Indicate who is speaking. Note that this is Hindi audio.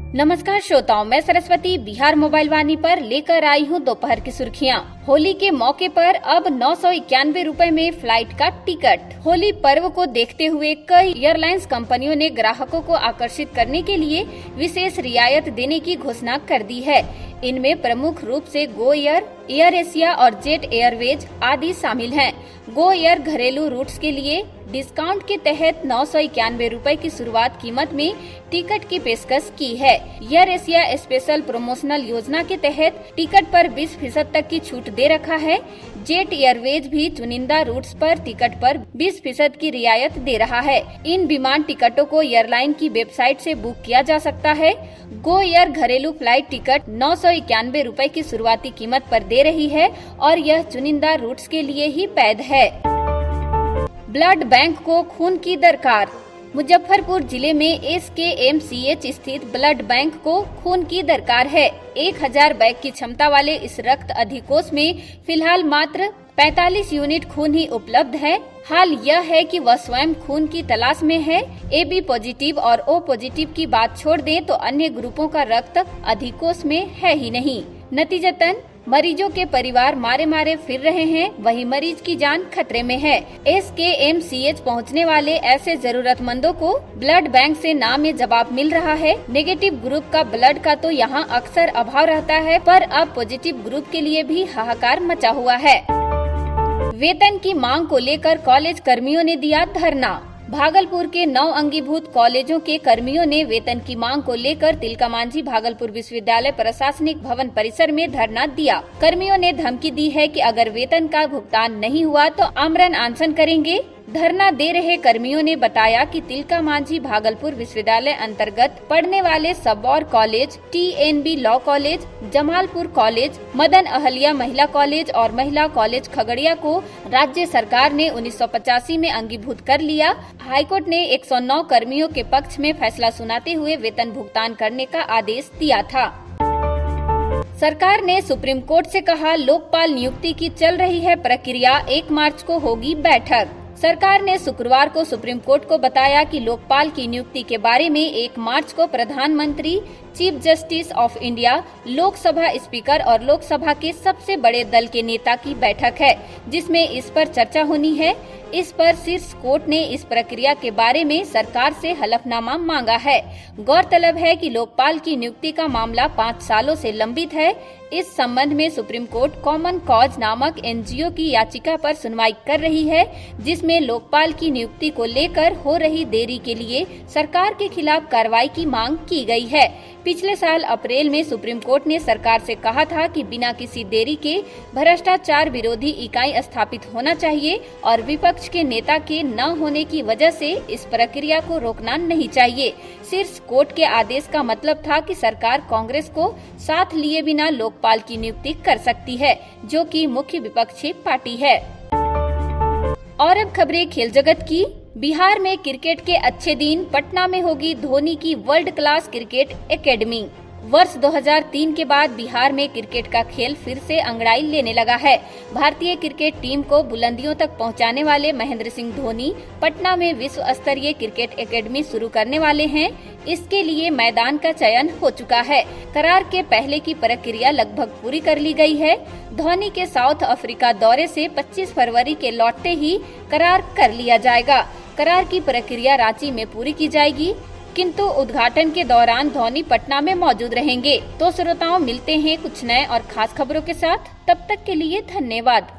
Speaker 1: नमस्कार श्रोताओं, मैं सरस्वती बिहार मोबाइल वाणी पर लेकर आई हूँ दोपहर की सुर्खियाँ। होली के मौके पर अब 991 रुपए में फ्लाइट का टिकट। होली पर्व को देखते हुए कई एयरलाइंस कंपनियों ने ग्राहकों को आकर्षित करने के लिए विशेष रियायत देने की घोषणा कर दी है। इनमें प्रमुख रूप से गो एयर, एयर एशिया और जेट एयरवेज आदि शामिल हैं। गो एयर घरेलू रूट्स के लिए डिस्काउंट के तहत 991 रुपए की शुरुआत कीमत में टिकट की पेशकश की है। एयर एशिया स्पेशल प्रमोशनल योजना के तहत टिकट पर 20% तक की छूट दे रखा है। जेट एयरवेज भी चुनिंदा रूट्स पर टिकट पर 20% की रियायत दे रहा है। इन विमान टिकटों को एयरलाइन की वेबसाइट से बुक किया जा सकता है। गो एयर घरेलू फ्लाइट टिकट 991 रुपए की शुरुआती कीमत पर दे रही है और यह चुनिंदा रूट्स के लिए ही वैध है। ब्लड बैंक को खून की दरकार। मुजफ्फरपुर जिले में SKMCH स्थित ब्लड बैंक को खून की दरकार है। 1000 बैग की क्षमता वाले इस रक्त अधिकोष में फिलहाल मात्र 45 यूनिट खून ही उपलब्ध है। हाल यह है कि वह स्वयं खून की तलाश में है। AB पॉजिटिव और O पॉजिटिव की बात छोड़ दें तो अन्य ग्रुपों का रक्त अधिकोष में है ही नहीं। नतीजतन मरीजों के परिवार मारे मारे फिर रहे हैं, वहीं मरीज की जान खतरे में है। SKMCH पहुंचने वाले ऐसे जरूरतमंदों को ब्लड बैंक से ना में जवाब मिल रहा है। नेगेटिव ग्रुप का ब्लड का तो यहां अक्सर अभाव रहता है, पर अब पॉजिटिव ग्रुप के लिए भी हाहाकार मचा हुआ है। वेतन की मांग को लेकर कॉलेज कर्मियों ने दिया धरना। भागलपुर के 9 अंगीभूत कॉलेजों के कर्मियों ने वेतन की मांग को लेकर तिलका मांझी भागलपुर विश्वविद्यालय प्रशासनिक भवन परिसर में धरना दिया। कर्मियों ने धमकी दी है कि अगर वेतन का भुगतान नहीं हुआ तो आमरण अनशन करेंगे। धरना दे रहे कर्मियों ने बताया कि तिलका मांझी भागलपुर विश्वविद्यालय अंतर्गत पढ़ने वाले Sabour college, TNB law college, Jamalpur college, Madan Ahalya Mahila college और महिला कॉलेज खगड़िया को राज्य सरकार ने 1985 में अंगीभूत कर लिया। हाईकोर्ट ने 109 कर्मियों के पक्ष में फैसला सुनाते हुए वेतन भुगतान करने का आदेश दिया था। सरकार ने सुप्रीम कोर्ट से कहा, लोकपाल नियुक्ति की चल रही है प्रक्रिया, 1 मार्च को होगी बैठक। सरकार ने शुक्रवार को सुप्रीम कोर्ट को बताया कि लोकपाल की नियुक्ति के बारे में 1 मार्च को प्रधानमंत्री, chief justice of India, Lok Sabha speaker और लोकसभा के सबसे बड़े दल के नेता की बैठक है, जिसमें इस पर चर्चा होनी है। इस पर शीर्ष कोर्ट ने इस प्रक्रिया के बारे में सरकार से हलफनामा मांगा है। गौरतलब है कि लोकपाल की नियुक्ति का मामला 5 सालों से लंबित है। इस संबंध में सुप्रीम कोर्ट कॉमन कॉज नामक NGO की याचिका पर सुनवाई कर रही है, जिसमें लोकपाल की नियुक्ति को लेकर हो रही देरी के लिए सरकार के खिलाफ कार्रवाई की मांग की गई है। पिछले साल अप्रैल में सुप्रीम कोर्ट ने सरकार से कहा था कि बिना किसी देरी के भ्रष्टाचार विरोधी इकाई स्थापित होना चाहिए और विपक्ष के नेता के न होने की वजह से इस प्रक्रिया को रोकना नहीं चाहिए। शीर्ष कोर्ट के आदेश का मतलब था कि सरकार कांग्रेस को साथ लिए बिना लोकपाल की नियुक्ति कर सकती है, जो कि मुख्य विपक्षी पार्टी है। और अब खबरें खेल जगत की। बिहार में क्रिकेट के अच्छे दिन, पटना में होगी धोनी की वर्ल्ड क्लास क्रिकेट एकेडमी। वर्ष 2003 के बाद बिहार में क्रिकेट का खेल फिर से अंगड़ाई लेने लगा है। भारतीय क्रिकेट टीम को बुलंदियों तक पहुंचाने वाले महेंद्र सिंह धोनी पटना में विश्व स्तरीय क्रिकेट एकेडमी शुरू करने वाले हैं। इसके लिए मैदान का चयन हो चुका है। करार के पहले की प्रक्रिया लगभग पूरी कर ली गई है। धोनी के साउथ अफ्रीका दौरे से 25 फरवरी के लौटते ही करार कर लिया जाएगा। करार की प्रक्रिया रांची में पूरी की जाएगी, किंतु उद्घाटन के दौरान धोनी पटना में मौजूद रहेंगे। तो श्रोताओं, मिलते हैं कुछ नए और खास खबरों के साथ। तब तक के लिए धन्यवाद।